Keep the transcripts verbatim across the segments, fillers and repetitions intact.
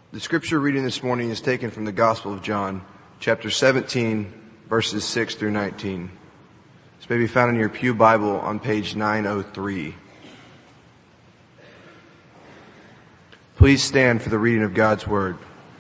The scripture reading this morning is taken from the Gospel of John, chapter seventeen, verses six through nineteen. This may be found in your pew Bible on page nine oh three. Please stand for the reading of God's Word.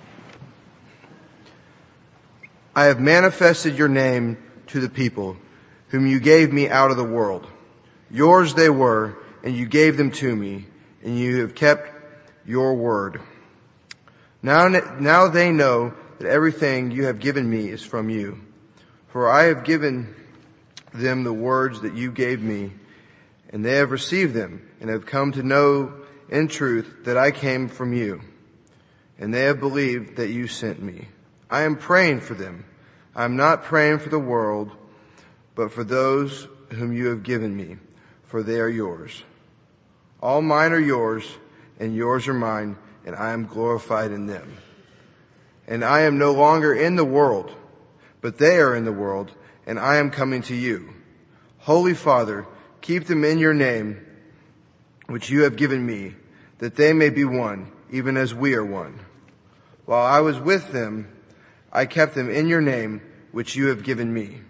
I have manifested your name to the people, whom you gave me out of the world. Yours they were, and you gave them to me, and you have kept your word. Now, now they know that everything you have given me is from you. For I have given them the words that you gave me, and they have received them, and have come to know in truth that I came from you, and they have believed that you sent me. I am praying for them. I am not praying for the world, but for those whom you have given me, for they are yours. All mine are yours, and yours are mine, and I am glorified in them. And I am no longer in the world, but they are in the world, and I am coming to you. Holy Father, keep them in your name, which you have given me, that they may be one, even as we are one. While I was with them, I kept them in your name, which you have given me.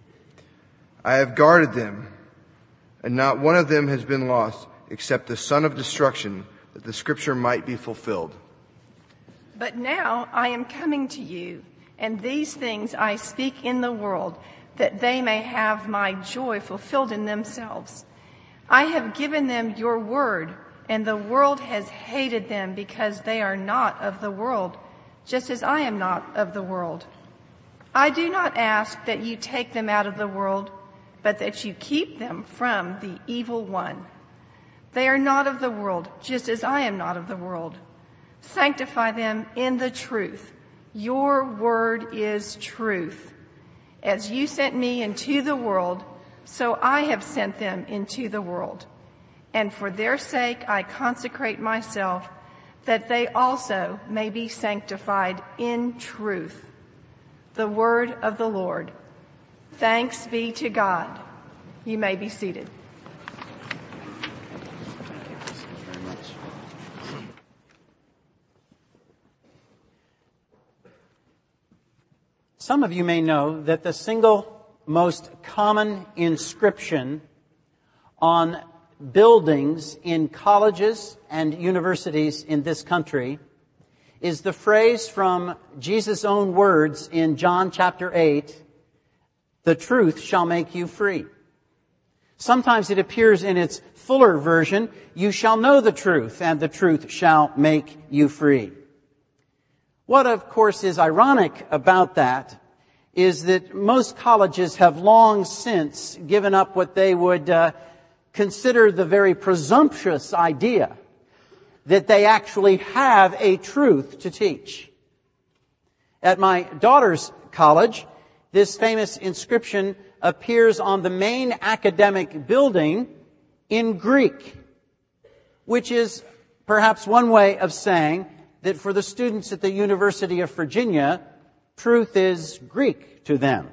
I have guarded them, and not one of them has been lost, except the son of destruction, that the scripture might be fulfilled. But now I am coming to you, and these things I speak in the world, that they may have my joy fulfilled in themselves. I have given them your word, and the world has hated them because they are not of the world, just as I am not of the world. I do not ask that you take them out of the world, but that you keep them from the evil one. They are not of the world, just as I am not of the world. Sanctify them in the truth. Your word is truth. As you sent me into the world, so I have sent them into the world. And for their sake I consecrate myself, that they also may be sanctified in truth. The word of the Lord. Thanks be to God. You may be seated. Some of you may know that the single most common inscription on buildings in colleges and universities in this country is the phrase from Jesus' own words in John chapter eight, "The truth shall make you free." Sometimes it appears in its fuller version, "You shall know the truth, and the truth shall make you free." What, of course, is ironic about that is that most colleges have long since given up what they would uh, consider the very presumptuous idea that they actually have a truth to teach. At my daughter's college, this famous inscription appears on the main academic building in Greek, which is perhaps one way of saying that for the students at the University of Virginia, truth is Greek to them.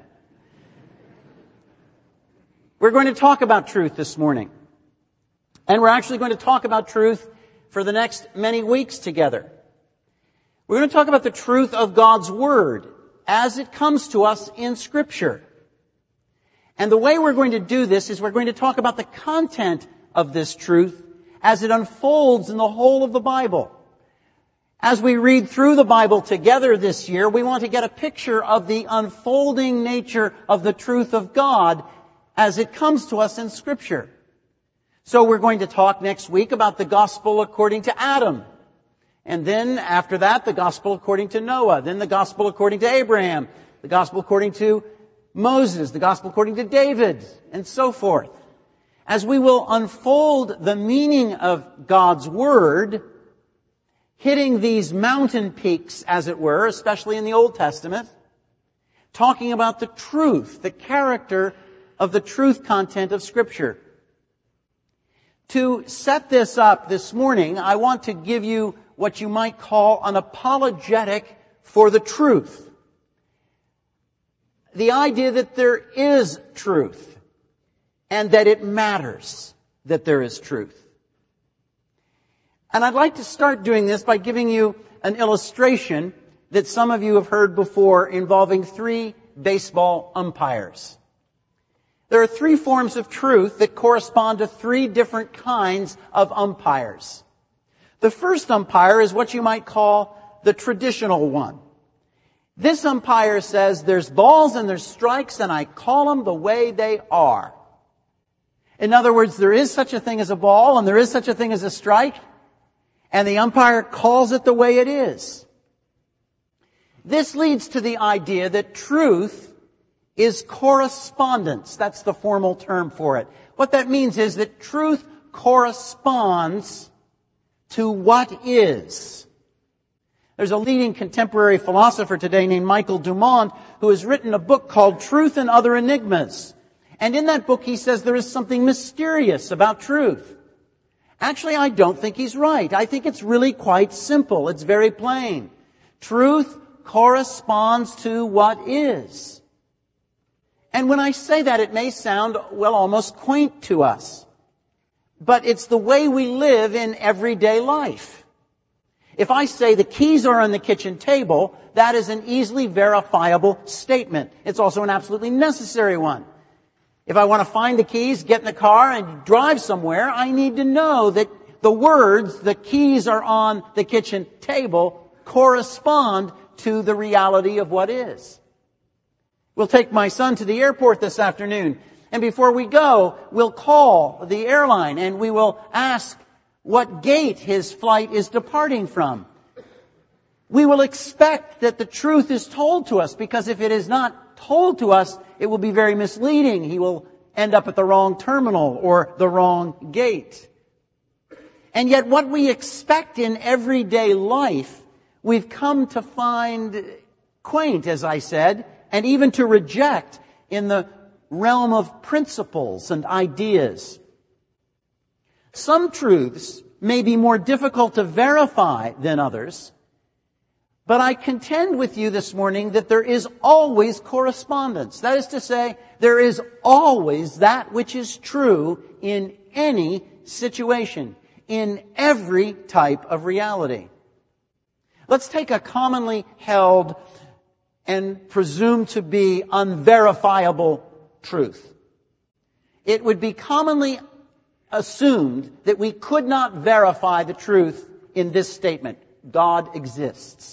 We're going to talk about truth this morning. And we're actually going to talk about truth for the next many weeks together. We're going to talk about the truth of God's Word as it comes to us in Scripture. And the way we're going to do this is we're going to talk about the content of this truth as it unfolds in the whole of the Bible. As we read through the Bible together this year, we want to get a picture of the unfolding nature of the truth of God as it comes to us in Scripture. So we're going to talk next week about the gospel according to Adam. And then after that, the gospel according to Noah. Then the gospel according to Abraham. The gospel according to Moses. The gospel according to David. And so forth. As we will unfold the meaning of God's Word, hitting these mountain peaks, as it were, especially in the Old Testament, talking about the truth, the character of the truth content of Scripture. To set this up this morning, I want to give you what you might call an apologetic for the truth. The idea that there is truth and that it matters that there is truth. And I'd like to start doing this by giving you an illustration that some of you have heard before involving three baseball umpires. There are three forms of truth that correspond to three different kinds of umpires. The first umpire is what you might call the traditional one. This umpire says there's balls and there's strikes and I call them the way they are. In other words, there is such a thing as a ball and there is such a thing as a strike, and the umpire calls it the way it is. This leads to the idea that truth is correspondence. That's the formal term for it. What that means is that truth corresponds to what is. There's a leading contemporary philosopher today named Michael Dumont who has written a book called Truth and Other Enigmas. And in that book he says there is something mysterious about truth. Actually, I don't think he's right. I think it's really quite simple. It's very plain. Truth corresponds to what is. And when I say that, it may sound, well, almost quaint to us. But it's the way we live in everyday life. If I say the keys are on the kitchen table, that is an easily verifiable statement. It's also an absolutely necessary one. If I want to find the keys, get in the car, and drive somewhere, I need to know that the words, the keys are on the kitchen table, correspond to the reality of what is. We'll take my son to the airport this afternoon, and before we go, we'll call the airline and we will ask what gate his flight is departing from. We will expect that the truth is told to us, because if it is not told to us, it will be very misleading. He will end up at the wrong terminal or the wrong gate. And yet what we expect in everyday life, we've come to find quaint, as I said, and even to reject in the realm of principles and ideas. Some truths may be more difficult to verify than others, but I contend with you this morning that there is always correspondence. That is to say, there is always that which is true in any situation, in every type of reality. Let's take a commonly held and presumed to be unverifiable truth. It would be commonly assumed that we could not verify the truth in this statement: God exists.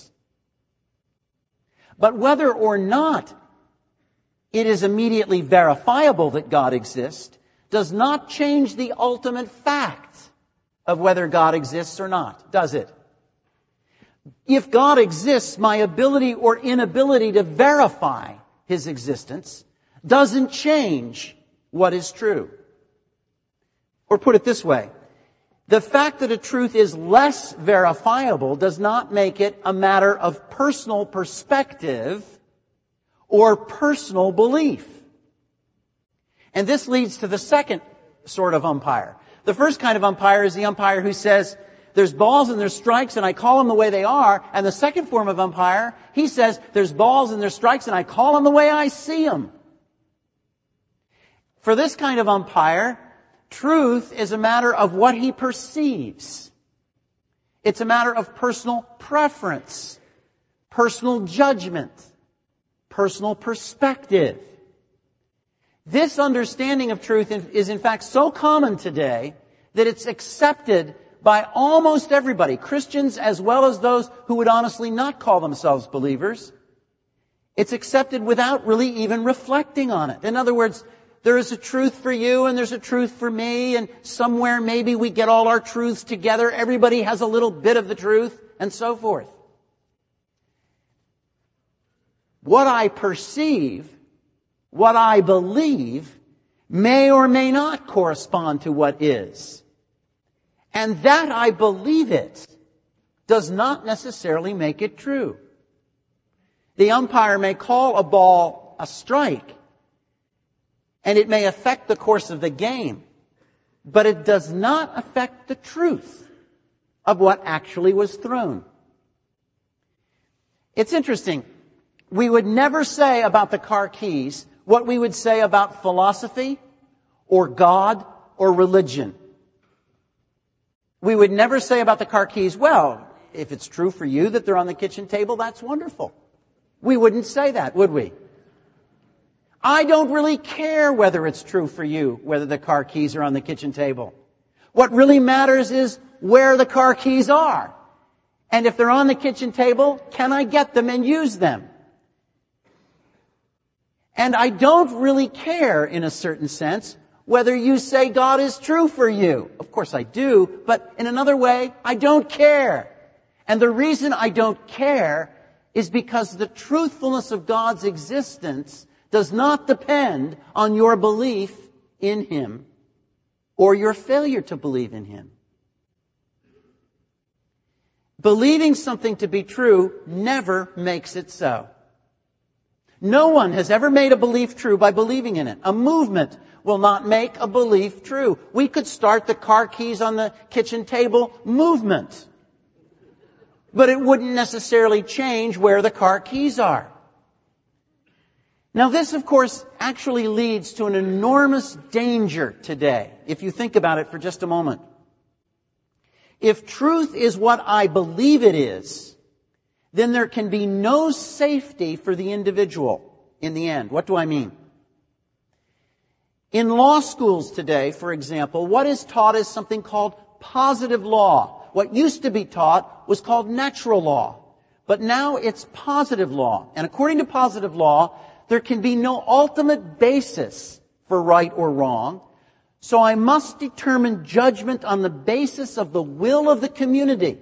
But whether or not it is immediately verifiable that God exists does not change the ultimate fact of whether God exists or not, does it? If God exists, my ability or inability to verify His existence doesn't change what is true. Or put it this way, the fact that a truth is less verifiable does not make it a matter of personal perspective or personal belief. And this leads to the second sort of umpire. The first kind of umpire is the umpire who says, there's balls and there's strikes and I call them the way they are. And the second form of umpire, he says, there's balls and there's strikes and I call them the way I see them. For this kind of umpire, truth is a matter of what he perceives. It's a matter of personal preference, personal judgment, personal perspective. This understanding of truth is in fact so common today that it's accepted by almost everybody, Christians as well as those who would honestly not call themselves believers. It's accepted without really even reflecting on it. In other words, there is a truth for you and there's a truth for me, and somewhere maybe we get all our truths together. Everybody has a little bit of the truth, and so forth. What I perceive, what I believe, may or may not correspond to what is. And that I believe it does not necessarily make it true. The umpire may call a ball a strike, and it may affect the course of the game, but it does not affect the truth of what actually was thrown. It's interesting. We would never say about the car keys what we would say about philosophy or God or religion. We would never say about the car keys, well, if it's true for you that they're on the kitchen table, that's wonderful. We wouldn't say that, would we? I don't really care whether it's true for you, whether the car keys are on the kitchen table. What really matters is where the car keys are. And if they're on the kitchen table, can I get them and use them? And I don't really care, in a certain sense, whether you say God is true for you. Of course I do, but in another way, I don't care. And the reason I don't care is because the truthfulness of God's existence does not depend on your belief in Him or your failure to believe in Him. Believing something to be true never makes it so. No one has ever made a belief true by believing in it. A movement will not make a belief true. We could start the car keys on the kitchen table movement, but it wouldn't necessarily change where the car keys are. Now this, of course, actually leads to an enormous danger today, if you think about it for just a moment. If truth is what I believe it is, then there can be no safety for the individual in the end. What do I mean? In law schools today, for example, what is taught is something called positive law. What used to be taught was called natural law. But now it's positive law. And according to positive law, there can be no ultimate basis for right or wrong. So I must determine judgment on the basis of the will of the community.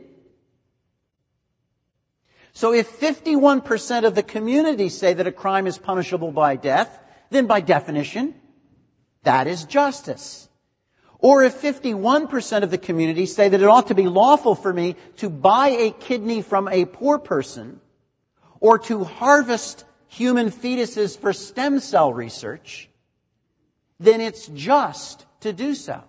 So if fifty-one percent of the community say that a crime is punishable by death, then by definition, that is justice. Or if fifty-one percent of the community say that it ought to be lawful for me to buy a kidney from a poor person or to harvest human fetuses for stem cell research, then it's just to do so.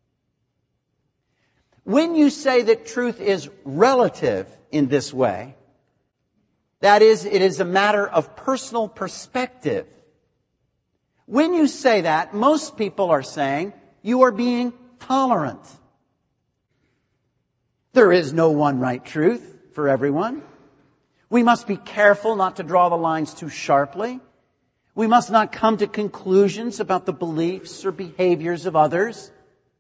When you say that truth is relative in this way, that is, it is a matter of personal perspective. When you say that, most people are saying you are being tolerant. There is no one right truth for everyone. We must be careful not to draw the lines too sharply. We must not come to conclusions about the beliefs or behaviors of others.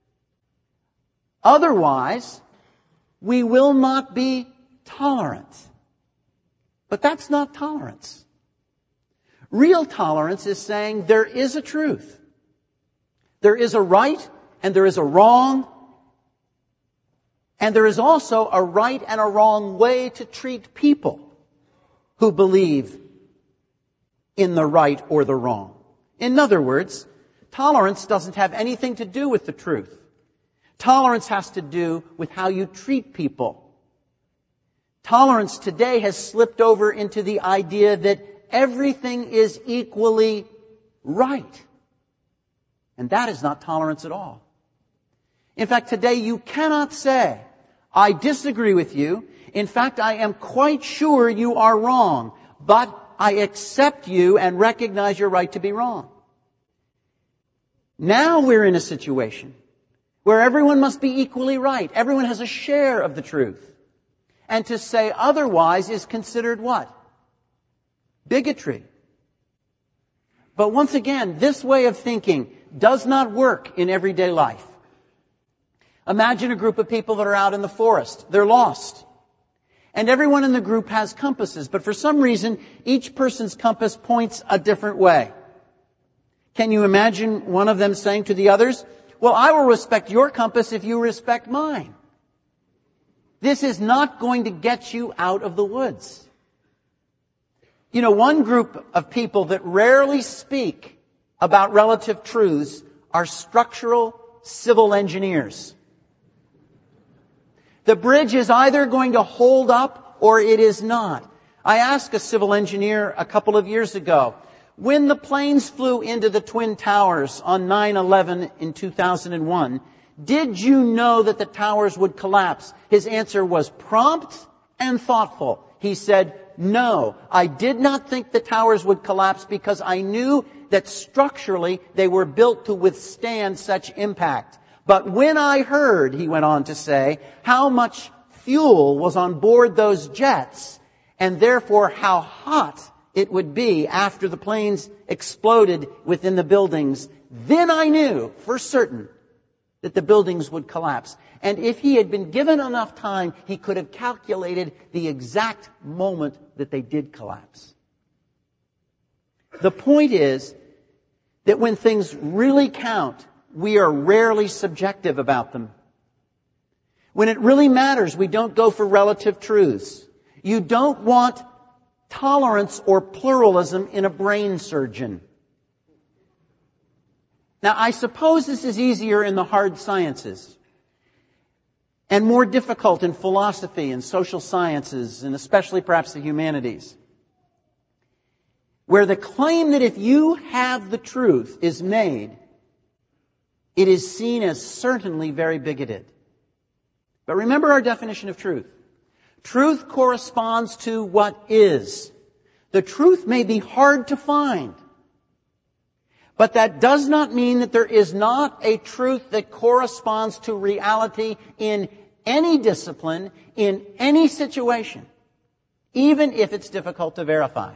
Otherwise, we will not be tolerant. But that's not tolerance. Real tolerance is saying there is a truth. There is a right and there is a wrong. And there is also a right and a wrong way to treat people who believe in the right or the wrong. In other words, tolerance doesn't have anything to do with the truth. Tolerance has to do with how you treat people. Tolerance today has slipped over into the idea that everything is equally right. And that is not tolerance at all. In fact, today you cannot say, I disagree with you. In fact, I am quite sure you are wrong, but I accept you and recognize your right to be wrong. Now we're in a situation where everyone must be equally right. Everyone has a share of the truth. And to say otherwise is considered what? Bigotry. But once again, this way of thinking does not work in everyday life. Imagine a group of people that are out in the forest. They're lost. And everyone in the group has compasses, but for some reason, each person's compass points a different way. Can you imagine one of them saying to the others, well, I will respect your compass if you respect mine. This is not going to get you out of the woods. You know, one group of people that rarely speak about relative truths are structural civil engineers. The bridge is either going to hold up or it is not. I asked a civil engineer a couple of years ago, when the planes flew into the Twin Towers on nine eleven in two thousand one, did you know that the towers would collapse? His answer was prompt and thoughtful. He said, no, I did not think the towers would collapse because I knew that structurally they were built to withstand such impact. But when I heard, he went on to say, how much fuel was on board those jets, and therefore how hot it would be after the planes exploded within the buildings, then I knew for certain that the buildings would collapse. And if he had been given enough time, he could have calculated the exact moment that they did collapse. The point is that when things really count, we are rarely subjective about them. When it really matters, we don't go for relative truths. You don't want tolerance or pluralism in a brain surgeon. Now, I suppose this is easier in the hard sciences and more difficult in philosophy and social sciences, and especially perhaps the humanities, where the claim that if you have the truth is made, it is seen as certainly very bigoted. But remember our definition of truth. Truth corresponds to what is. The truth may be hard to find, but that does not mean that there is not a truth that corresponds to reality in any discipline, in any situation, even if it's difficult to verify.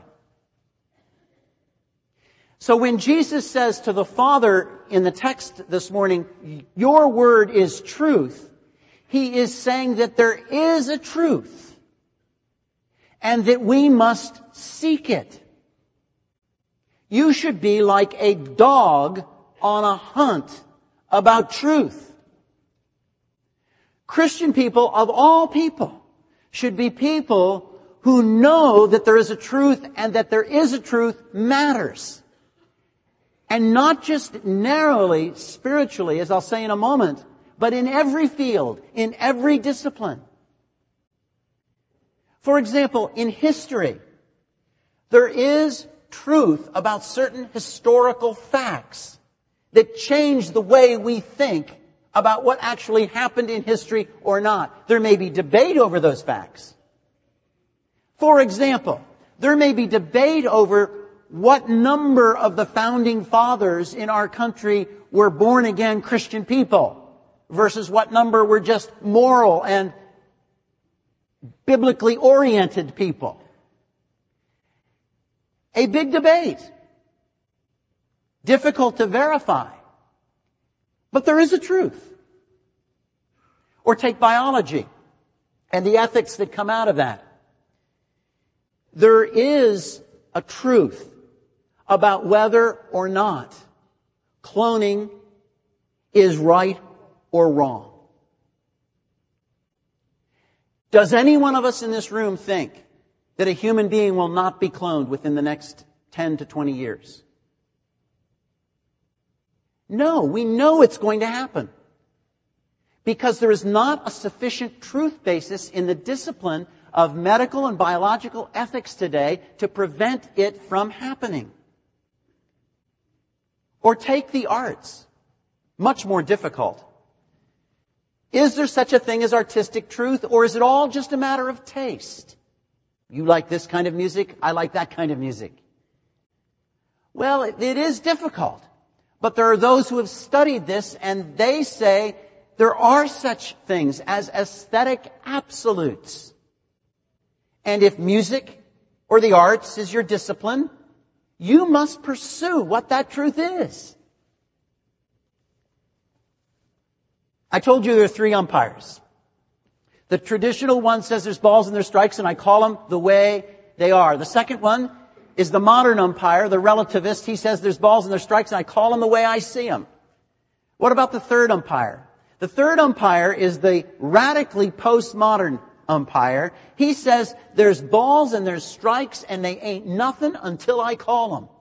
So when Jesus says to the Father in the text this morning, your word is truth, he is saying that there is a truth and that we must seek it. You should be like a dog on a hunt about truth. Christian people, of all people, should be people who know that there is a truth, and that there is a truth matters. And not just narrowly, spiritually, as I'll say in a moment, but in every field, in every discipline. For example, in history, there is truth about certain historical facts that change the way we think about what actually happened in history or not. There may be debate over those facts. For example, there may be debate over what number of the founding fathers in our country were born-again Christian people versus what number were just moral and biblically oriented people. A big debate. Difficult to verify. But there is a truth. Or take biology and the ethics that come out of that. There is a truth about whether or not cloning is right or wrong. Does any one of us in this room think that a human being will not be cloned within the next ten to twenty years? No, we know it's going to happen. Because there is not a sufficient truth basis in the discipline of medical and biological ethics today to prevent it from happening. Or take the arts. Much more difficult. Is there such a thing as artistic truth, or is it all just a matter of taste? You like this kind of music, I like that kind of music. Well, it, it is difficult. But there are those who have studied this, and they say there are such things as aesthetic absolutes. And if music or the arts is your discipline, you must pursue what that truth is. I told you there are three umpires. The traditional one says there's balls and there's strikes, and I call them the way they are. The second one is the modern umpire, the relativist. He says there's balls and there's strikes, and I call them the way I see them. What about the third umpire? The third umpire is the radically postmodern umpire. He says there's balls and there's strikes, and they ain't nothing until I call them.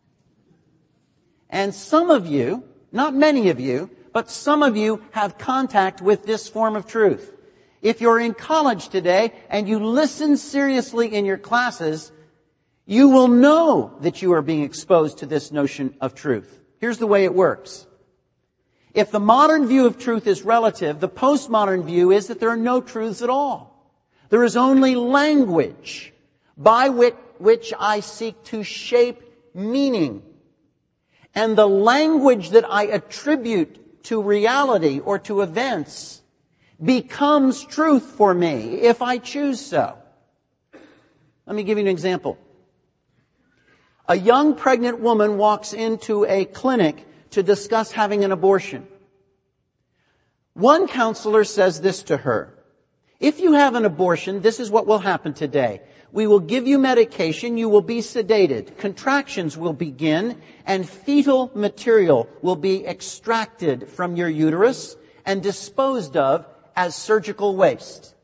And some of you, not many of you, but some of you have contact with this form of truth. If you're in college today and you listen seriously in your classes, you will know that you are being exposed to this notion of truth. Here's the way it works. If the modern view of truth is relative, the postmodern view is that there are no truths at all. There is only language by which, which I seek to shape meaning. And the language that I attribute to reality or to events becomes truth for me if I choose so. Let me give you an example. A young pregnant woman walks into a clinic to discuss having an abortion. One counselor says this to her: if you have an abortion, this is what will happen today. We will give you medication, you will be sedated, contractions will begin, and fetal material will be extracted from your uterus and disposed of as surgical waste.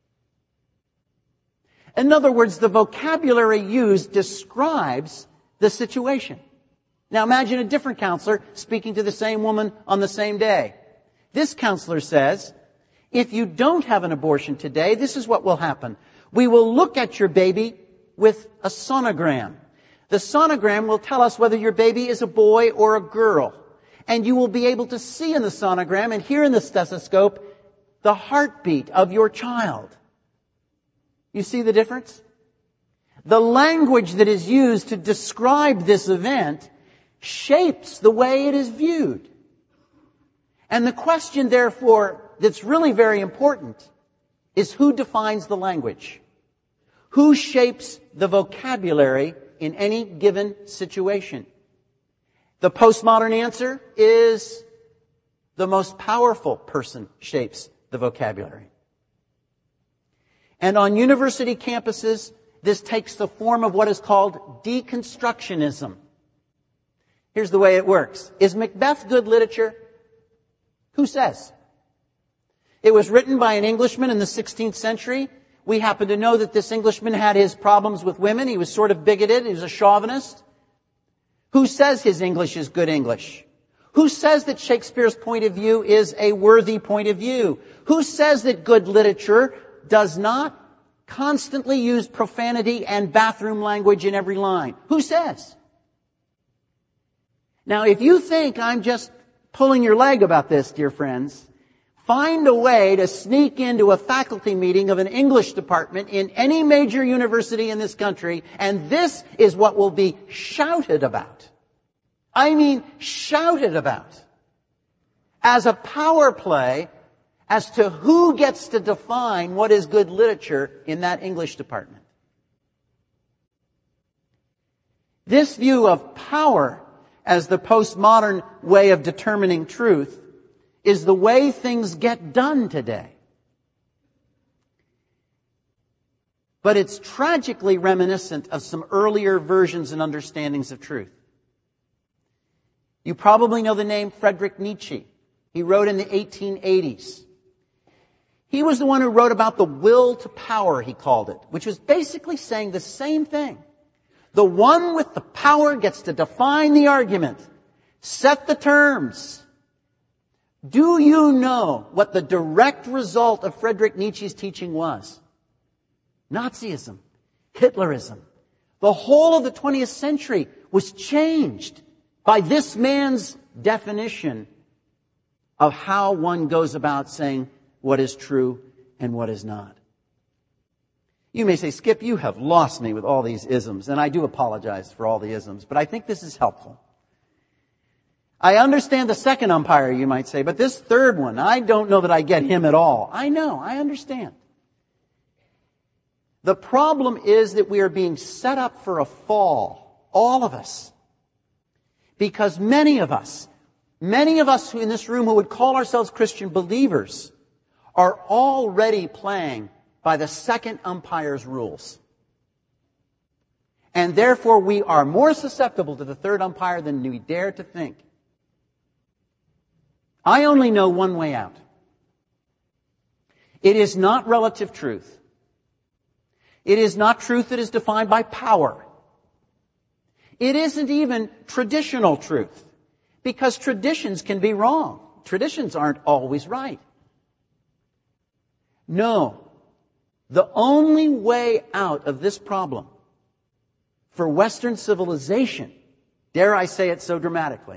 In other words, the vocabulary used describes the situation. Now imagine a different counselor speaking to the same woman on the same day. This counselor says, if you don't have an abortion today, this is what will happen. We will look at your baby with a sonogram. The sonogram will tell us whether your baby is a boy or a girl. And you will be able to see in the sonogram and hear in the stethoscope the heartbeat of your child. You see the difference? The language that is used to describe this event shapes the way it is viewed. And the question, therefore, that's really very important is who defines the language? Who shapes the vocabulary in any given situation? The postmodern answer is the most powerful person shapes the vocabulary. And on university campuses, this takes the form of what is called deconstructionism. Here's the way it works. Is Macbeth good literature? Who says? It was written by an Englishman in the sixteenth century. We happen to know that this Englishman had his problems with women. He was sort of bigoted. He was a chauvinist. Who says his English is good English? Who says that Shakespeare's point of view is a worthy point of view? Who says that good literature does not constantly use profanity and bathroom language in every line? Who says? Now, if you think I'm just pulling your leg about this, dear friends, find a way to sneak into a faculty meeting of an English department in any major university in this country, and this is what will be shouted about. I mean, shouted about. As a power play as to who gets to define what is good literature in that English department. This view of power as the postmodern way of determining truth is the way things get done today. But it's tragically reminiscent of some earlier versions and understandings of truth. You probably know the name Friedrich Nietzsche. He wrote in the eighteen eighties. He was the one who wrote about the will to power, he called it, which was basically saying the same thing. The one with the power gets to define the argument, set the terms. Do you know what the direct result of Friedrich Nietzsche's teaching was? Nazism, Hitlerism. The whole of the twentieth century was changed by this man's definition of how one goes about saying what is true and what is not. You may say, Skip, you have lost me with all these isms, and I do apologize for all the isms, but I think this is helpful. I understand the second umpire, you might say, but this third one, I don't know that I get him at all. I know, I understand. The problem is that we are being set up for a fall, all of us, because many of us, many of us in this room who would call ourselves Christian believers are already playing by the second umpire's rules. And therefore we are more susceptible to the third umpire than we dare to think. I only know one way out. It is not relative truth. It is not truth that is defined by power. It isn't even traditional truth, because traditions can be wrong. Traditions aren't always right. No. The only way out of this problem for Western civilization, dare I say it so dramatically,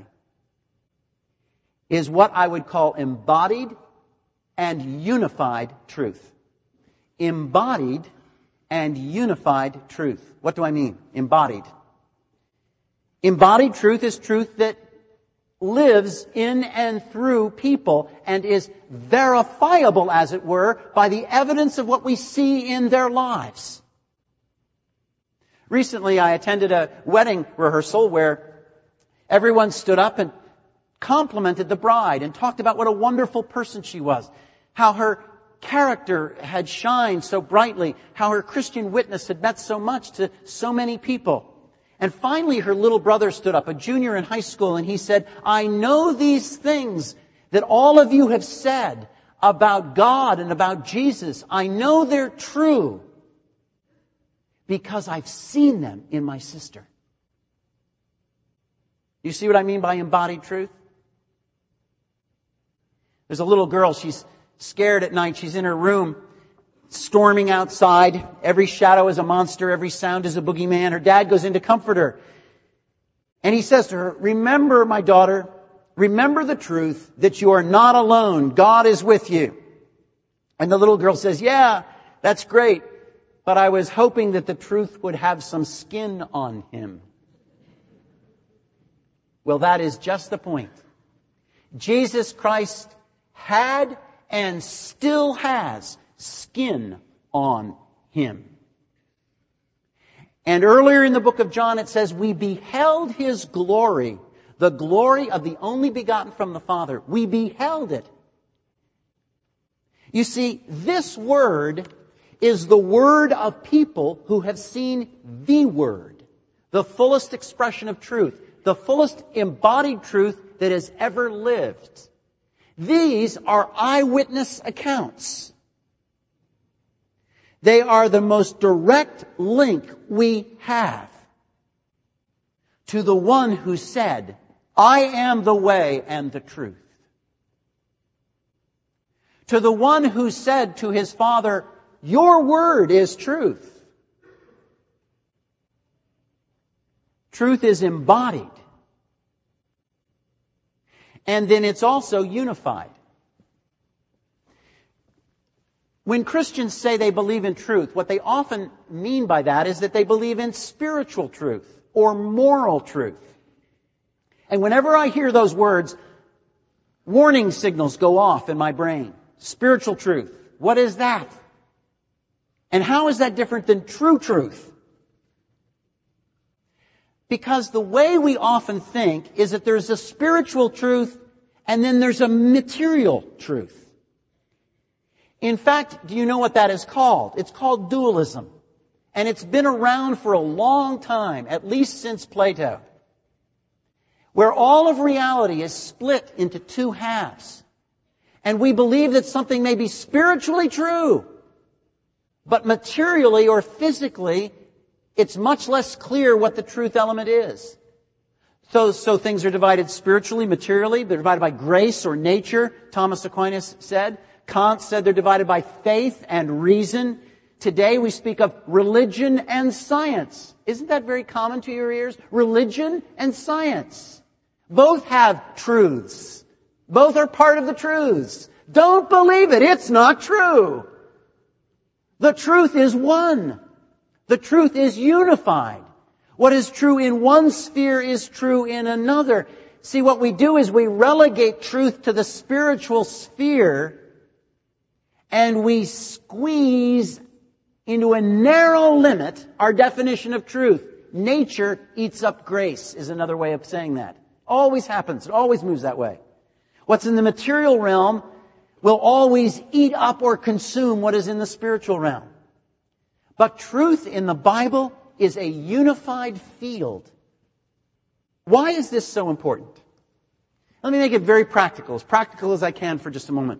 is what I would call embodied and unified truth. Embodied and unified truth. What do I mean? Embodied. Embodied truth is truth that lives in and through people and is verifiable, as it were, by the evidence of what we see in their lives. Recently, I attended a wedding rehearsal where everyone stood up and complimented the bride and talked about what a wonderful person she was, how her character had shined so brightly, how her Christian witness had meant so much to so many people. And finally, her little brother stood up, a junior in high school, and he said, I know these things that all of you have said about God and about Jesus. I know they're true because I've seen them in my sister. You see what I mean by embodied truth? There's a little girl, she's scared at night. She's in her room, storming outside. Every shadow is a monster. Every sound is a boogeyman. Her dad goes in to comfort her. And he says to her, remember, my daughter, remember the truth that you are not alone. God is with you. And the little girl says, yeah, that's great. But I was hoping that the truth would have some skin on him. Well, that is just the point. Jesus Christ had and still has skin on him. And earlier in the book of John it says, we beheld his glory, the glory of the only begotten from the Father. We beheld it. You see, this word is the word of people who have seen the Word, the fullest expression of truth, the fullest embodied truth that has ever lived. These are eyewitness accounts. They are the most direct link we have to the one who said, I am the way and the truth. To the one who said to his Father, your word is truth. Truth is embodied. And then it's also unified. When Christians say they believe in truth, what they often mean by that is that they believe in spiritual truth or moral truth. And whenever I hear those words, warning signals go off in my brain. Spiritual truth. What is that? And how is that different than true truth? Because the way we often think is that there's a spiritual truth and then there's a material truth. In fact, do you know what that is called? It's called dualism. And it's been around for a long time, at least since Plato, where all of reality is split into two halves. And we believe that something may be spiritually true, but materially or physically, it's much less clear what the truth element is. So, so things are divided spiritually, materially. They're divided by grace or nature, Thomas Aquinas said. Kant said they're divided by faith and reason. Today we speak of religion and science. Isn't that very common to your ears? Religion and science. Both have truths. Both are part of the truths. Don't believe it. It's not true. The truth is one. The truth is unified. What is true in one sphere is true in another. See, what we do is we relegate truth to the spiritual sphere and we squeeze into a narrow limit our definition of truth. Nature eats up grace is another way of saying that. Always happens. It always moves that way. What's in the material realm will always eat up or consume what is in the spiritual realm. But truth in the Bible is a unified field. Why is this so important? Let me make it very practical, as practical as I can for just a moment.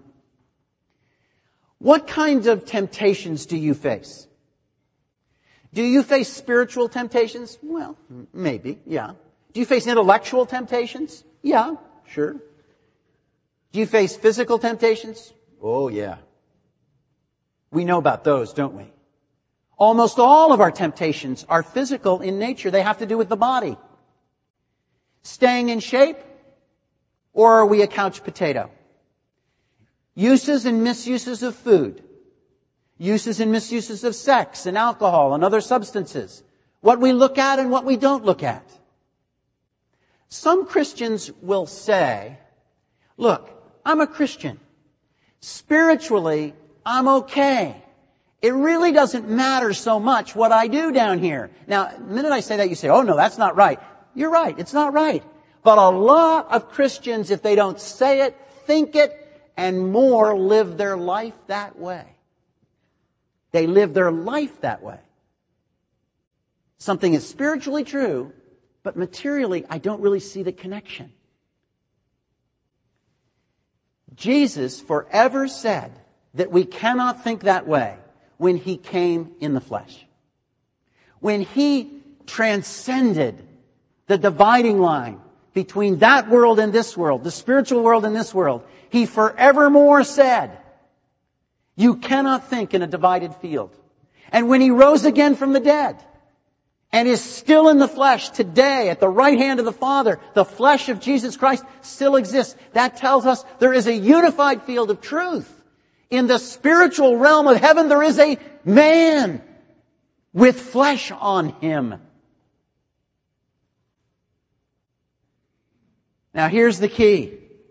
What kinds of temptations do you face? Do you face spiritual temptations? Well, maybe, yeah. Do you face intellectual temptations? Yeah, sure. Do you face physical temptations? Oh, yeah. We know about those, don't we? Almost all of our temptations are physical in nature. They have to do with the body. Staying in shape, or are we a couch potato? Uses and misuses of food. Uses and misuses of sex and alcohol and other substances. What we look at and what we don't look at. Some Christians will say, look, I'm a Christian. Spiritually, I'm okay. It really doesn't matter so much what I do down here. Now, the minute I say that, you say, oh no, that's not right. You're right, it's not right. But a lot of Christians, if they don't say it, think it, and more, live their life that way. They live their life that way. Something is spiritually true, but materially, I don't really see the connection. Jesus forever said that we cannot think that way when He came in the flesh. When He transcended the dividing line between that world and this world, the spiritual world and this world, He forevermore said, you cannot think in a divided field. And when He rose again from the dead, and is still in the flesh today at the right hand of the Father, the flesh of Jesus Christ still exists. That tells us there is a unified field of truth. In the spiritual realm of heaven, there is a man with flesh on him. Now here's the key.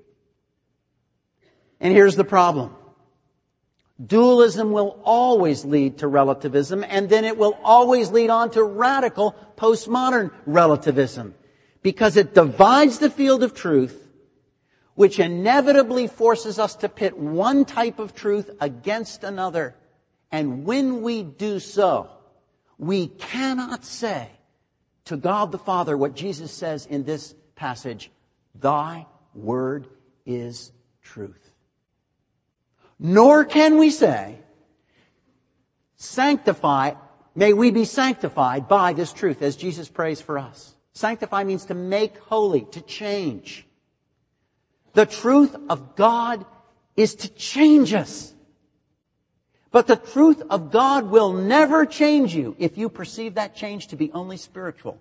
And here's the problem. Dualism will always lead to relativism, and then it will always lead on to radical postmodern relativism, because it divides the field of truth, which inevitably forces us to pit one type of truth against another. And when we do so, we cannot say to God the Father what Jesus says in this passage, "Thy word is truth." Nor can we say, sanctify, may we be sanctified by this truth, as Jesus prays for us. Sanctify means to make holy, to change. The truth of God is to change us. But the truth of God will never change you if you perceive that change to be only spiritual.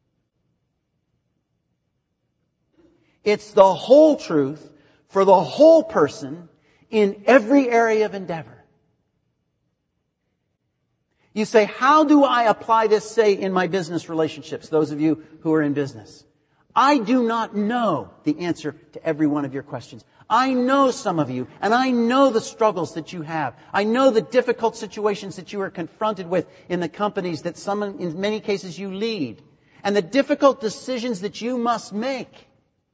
It's the whole truth for the whole person in every area of endeavor. You say, how do I apply this, say, in my business relationships, those of you who are in business? I do not know the answer to every one of your questions. I know some of you, and I know the struggles that you have. I know the difficult situations that you are confronted with in the companies that some, in many cases, you lead, and the difficult decisions that you must make.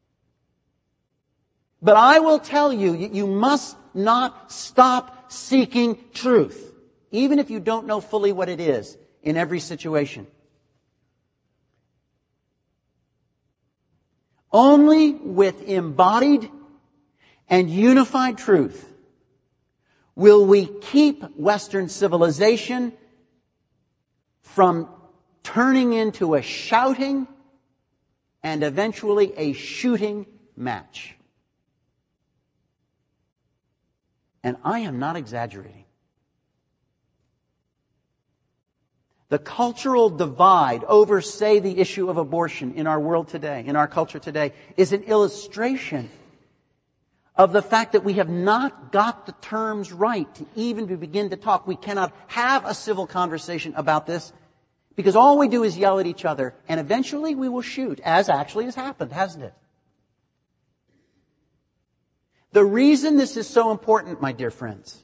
But I will tell you, you must not stop seeking truth, even if you don't know fully what it is in every situation. Only with embodied and unified truth will we keep Western civilization from turning into a shouting and eventually a shooting match. And I am not exaggerating. The cultural divide over, say, the issue of abortion in our world today, in our culture today, is an illustration of the fact that we have not got the terms right to even begin to talk. We cannot have a civil conversation about this because all we do is yell at each other, and eventually we will shoot, as actually has happened, hasn't it? The reason this is so important, my dear friends,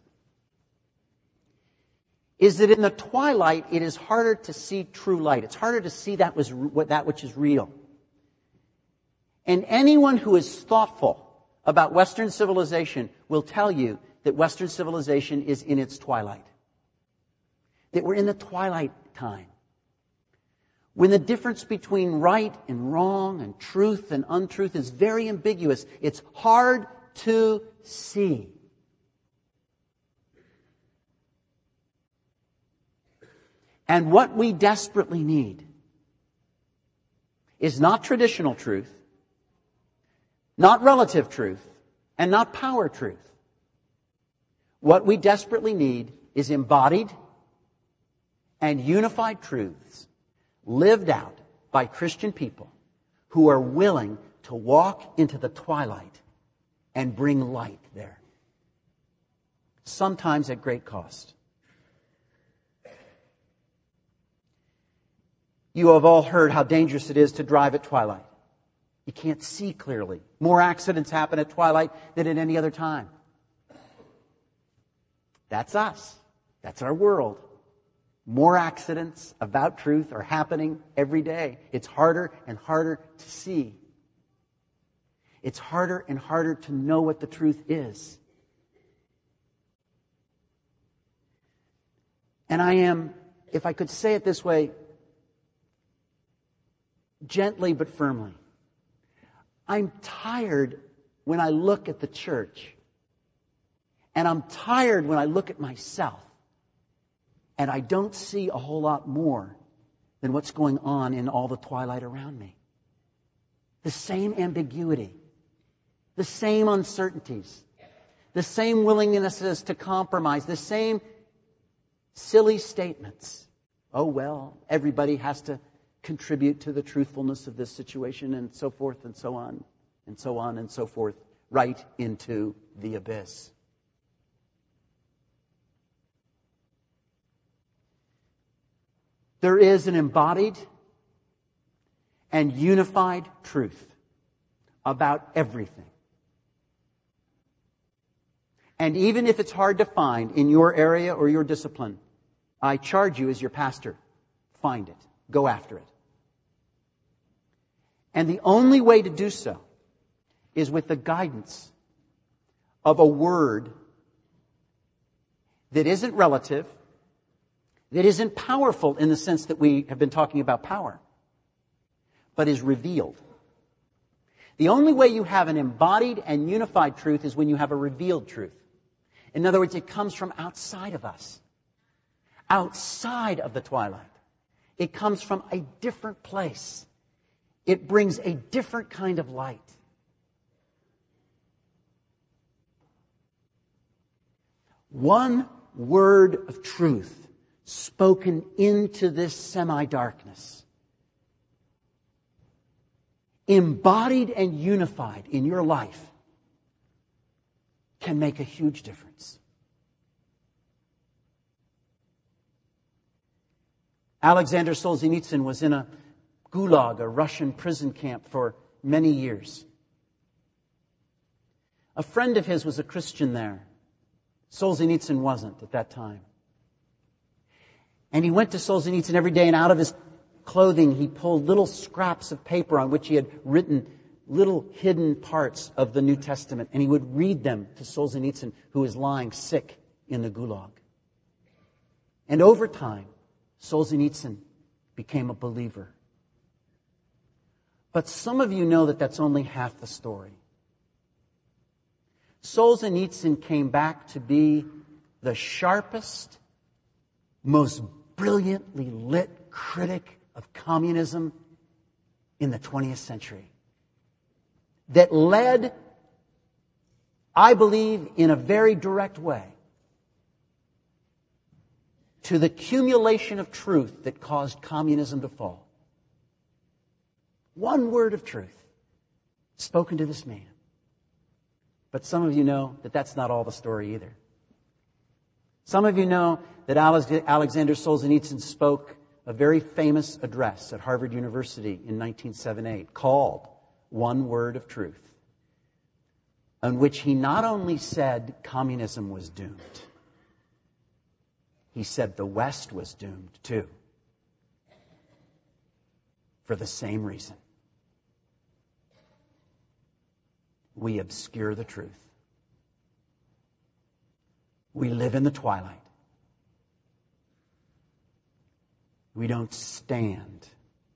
is that in the twilight, it is harder to see true light. It's harder to see that, was, that which is real. And anyone who is thoughtful about Western civilization will tell you that Western civilization is in its twilight. That we're in the twilight time. When the difference between right and wrong and truth and untruth is very ambiguous. It's hard to see. And what we desperately need is not traditional truth, not relative truth, and not power truth. What we desperately need is embodied and unified truths lived out by Christian people who are willing to walk into the twilight and bring light there. Sometimes at great cost. You have all heard how dangerous it is to drive at twilight. You can't see clearly. More accidents happen at twilight than at any other time. That's us. That's our world. More accidents about truth are happening every day. It's harder and harder to see. It's harder and harder to know what the truth is. And I am, if I could say it this way, gently but firmly, I'm tired when I look at the church. And I'm tired when I look at myself. And I don't see a whole lot more than what's going on in all the twilight around me. The same ambiguity. The same uncertainties. The same willingnesses to compromise. The same silly statements. Oh, well, everybody has to contribute to the truthfulness of this situation, and so forth and so on, and so on and so forth, right into the abyss. There is an embodied and unified truth about everything. And even if it's hard to find in your area or your discipline, I charge you as your pastor, find it. Go after it. And the only way to do so is with the guidance of a word that isn't relative, that isn't powerful in the sense that we have been talking about power, but is revealed. The only way you have an embodied and unified truth is when you have a revealed truth. In other words, it comes from outside of us, outside of the twilight. It comes from a different place. It brings a different kind of light. One word of truth spoken into this semi-darkness, embodied and unified in your life, can make a huge difference. Alexander Solzhenitsyn was in a gulag, a Russian prison camp, for many years. A friend of his was a Christian there. Solzhenitsyn wasn't at that time. And he went to Solzhenitsyn every day, and out of his clothing he pulled little scraps of paper on which he had written little hidden parts of the New Testament, and he would read them to Solzhenitsyn, who was lying sick in the gulag. And over time, Solzhenitsyn became a believer. But some of you know that that's only half the story. Solzhenitsyn came back to be the sharpest, most brilliantly lit critic of communism in the twentieth century. That led, I believe, in a very direct way, to the accumulation of truth that caused communism to fall. One word of truth spoken to this man. But some of you know that that's not all the story either. Some of you know that Alexander Solzhenitsyn spoke a very famous address at Harvard University in nineteen seventy-eight called One Word of Truth, on which he not only said communism was doomed, he said the West was doomed too, for the same reason. We obscure the truth. We live in the twilight. We don't stand.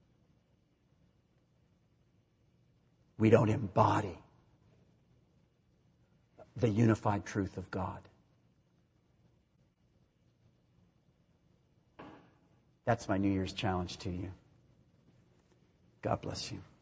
We don't embody the unified truth of God. That's my New Year's challenge to you. God bless you.